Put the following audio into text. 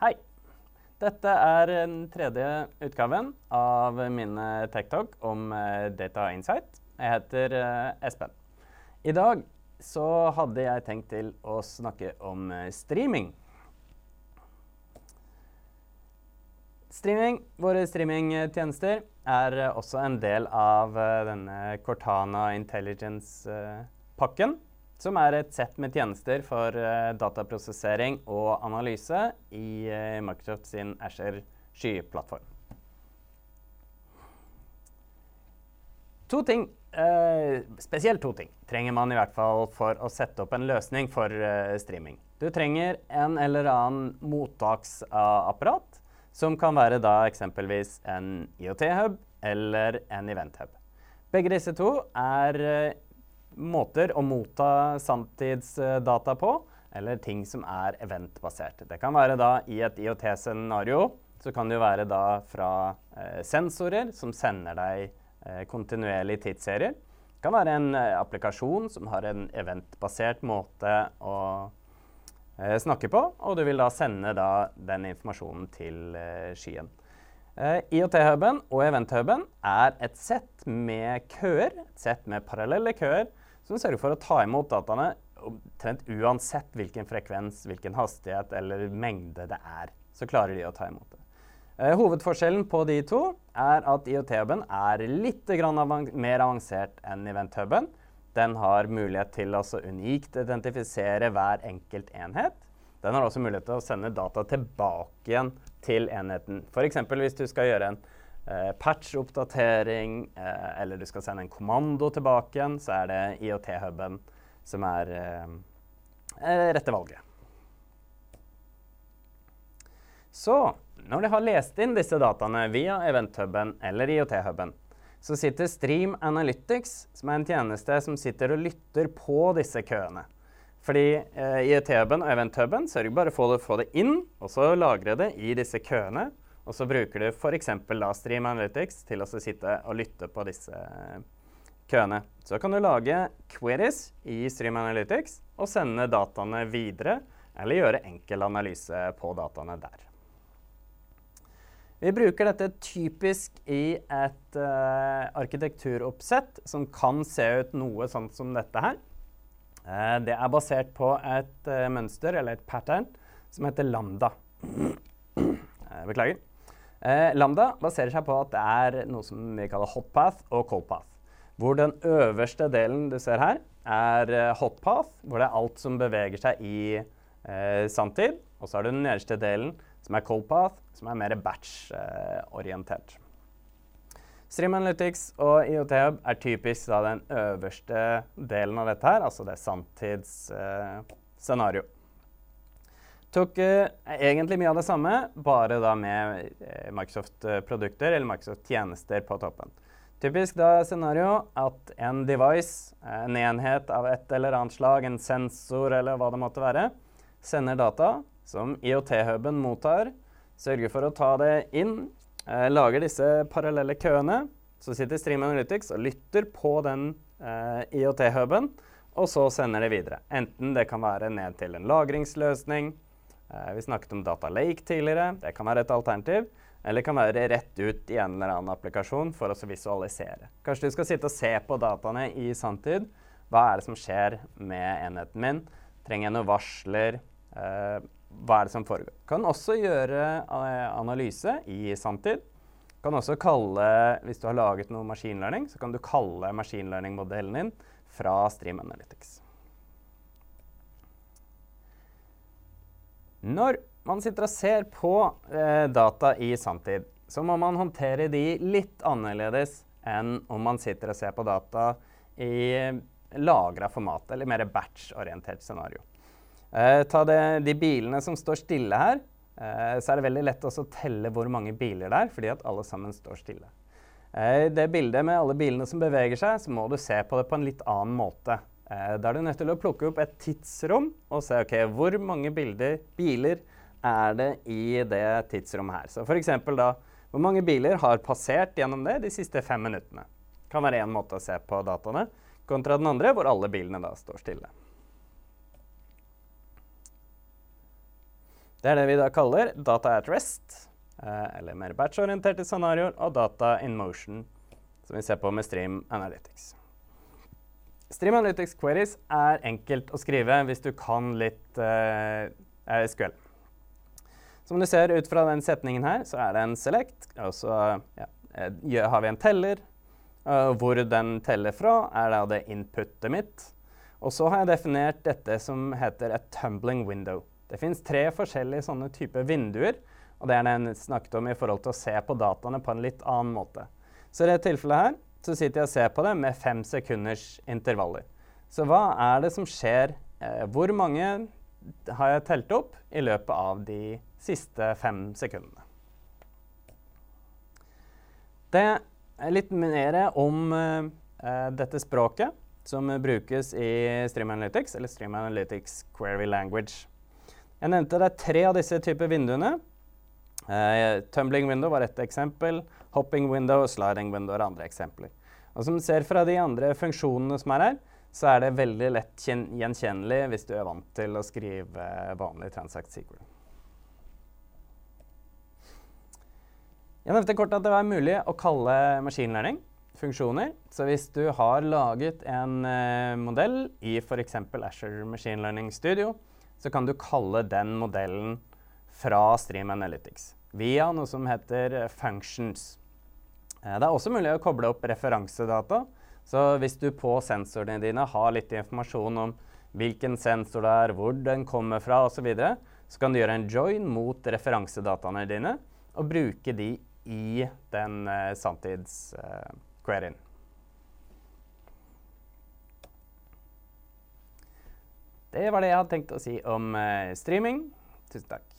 Hei! Dette er den tredje utgaven av min Tech Talk om Data Insight. Jeg heter Espen. I dag så hadde jeg tenkt til å snakke om streaming. Våre streamingtjenester er også en del av denne Cortana Intelligence-pakken, som er et sett med tjenester for dataprosessering og analyse i Microsoft sin Azure skyplattform. Spesielt to ting trenger man i hvert fall for å sette opp en løsning for streaming. Du trenger en eller annen mottaksapparat, som kan være da eksempelvis en IoT-hub eller en event-hub. Begge disse to er måter å motta samtidsdata på, eller ting som er eventbasert. Det kan være da i et IoT-scenario, så kan det jo være da fra sensorer som sender deg kontinuerlig tidsserier. Det kan være en applikasjon som har en eventbasert måte å snakke på, og du vil da sende da den informasjonen til skyen. IoT-huben og event-huben er et sett med køer, et sett med parallelle køer, som sørger for å ta imot dataene omtrent uansett hvilken frekvens, hvilken hastighet eller mengde det er, så klarer de å ta imot det. Hovedforskjellen på de to er at IoT-huben er litt mer avansert enn event-huben. Den har mulighet til å unikt identifisere hver enkelt enhet. Den har også mulighet til å sende data tilbake igjen til enheten. For eksempel hvis du skal gjøre en patch-oppdatering, eller du skal sende en kommando tilbake igjen, så er det IoT-huben som er rette valget. Så, når de har lest inn disse dataene via event-huben eller IoT-huben, så sitter Stream Analytics, som er en tjeneste som sitter og lytter på disse køene. Fordi IoT-huben og event-huben sørger bare for å få det inn, og så lagre det i disse køene, og så bruker du for eksempel da Stream Analytics til å sitte og lytte på disse køene. Så kan du lage queries i Stream Analytics og sende dataene videre, eller gjøre enkel analyse på dataene der. Vi bruker dette typisk i et arkitekturoppsett som kan se ut noe sånn som dette her. Det er basert på et mønster, eller et pattern, som heter Lambda. Beklager. Lambda baserer seg på at det er noe som vi kaller hot path og cold path. Hvor den øverste delen du ser her er hot path, hvor det er alt som beveger seg i samtid. Og så har du den nederste delen som er cold path, som er mer batch-orientert. Stream Analytics og IoT-hub er typisk da den øverste delen av dette her, altså det samtidsscenario. Tok egentlig mye av det samme, bare da med Microsoft-produkter eller Microsoft-tjenester på toppen. Typisk da scenario at en device, en enhet av et eller annet slag, en sensor eller hva det måtte være, sender data som IoT-huben mottar, sørger for å ta det inn, lager disse parallelle køene, så sitter Stream Analytics og lytter på den IoT-huben, og så sender det videre. Enten det kan være ned til en lagringsløsning, vi snakket om Data Lake tidligere, det kan være et alternativ, eller det kan være rett ut i en eller annen applikasjon for å visualisere. Kanskje du skal sitte og se på dataene i samtid. Hva er det som skjer med enheten min? Trenger jeg noen varsler? Hva er det som foregår? Kan også gjøre analyse i samtid. Kan også kalle, hvis du har laget noe machine learning, så kan du kalle machine learning-modellen din fra Stream Analytics. Når man sitter og ser på data i samtid, så må man håndtere de litt annerledes enn om man sitter og ser på data i lagret format, eller mer batch-orientert scenario. Ta de bilene som står stille her, så er det veldig lett også å telle hvor mange biler det er, fordi at alle sammen står stille. Det bildet med alle bilene som beveger seg, så må du se på det på en litt annen måte. Da er du nødt til å plukke opp et tidsrom og se hvor mange biler er det i det tidsrommet her. Så for eksempel da, hvor mange biler har passert gjennom det de siste 5 minuttene. Kan være en måte å se på dataene, kontra den andre hvor alle bilene da står stille. Det er det vi da kaller data at rest, eller mer batch-orienterte scenarioer, og data in motion, som vi ser på med Stream Analytics. Stream Analytics queries er enkelt å skrive hvis du kan litt SQL. Som du ser ut fra den setningen her, så er det en select, og så har vi en teller. Hvor den teller fra er da det inputet mitt. Og så har jeg definert dette som heter et tumbling window. Det finnes 3 forskjellige sånne typer vinduer, og det er det jeg snakket om i forhold til å se på dataene på en litt annen måte. Så i dette tilfellet her, så sitter jeg og ser på det med 5 sekunders intervaller. Så hva er det som skjer? Hvor mange har jeg telt opp i løpet av de siste 5 sekundene? Det er litt mer om dette språket som brukes i Stream Analytics, eller Stream Analytics Query Language. Jeg nevnte det er 3 av disse typer vinduene. Tumbling window var et eksempel, hopping window og sliding window er andre eksempler. Og som du ser fra de andre funksjonene som er her, så er det veldig lett gjenkjennelig hvis du er vant til å skrive vanlig Transact SQL. Jeg nevnte kort at det var mulig å kalle machine learning funksjoner. Så hvis du har laget en modell i for eksempel Azure Machine Learning Studio, så kan du kalle den modellen fra Stream Analytics via noe som heter functions. Det er også mulig å koble opp referansedata. Så hvis du på sensorene dine har litt informasjon om hvilken sensor det er, hvor den kommer fra og så videre, så kan du gjøre en join mot referansedataene dine og bruke de i den sanntids-queryen. Det var det jeg hadde tenkt å si om streaming. Tusen takk.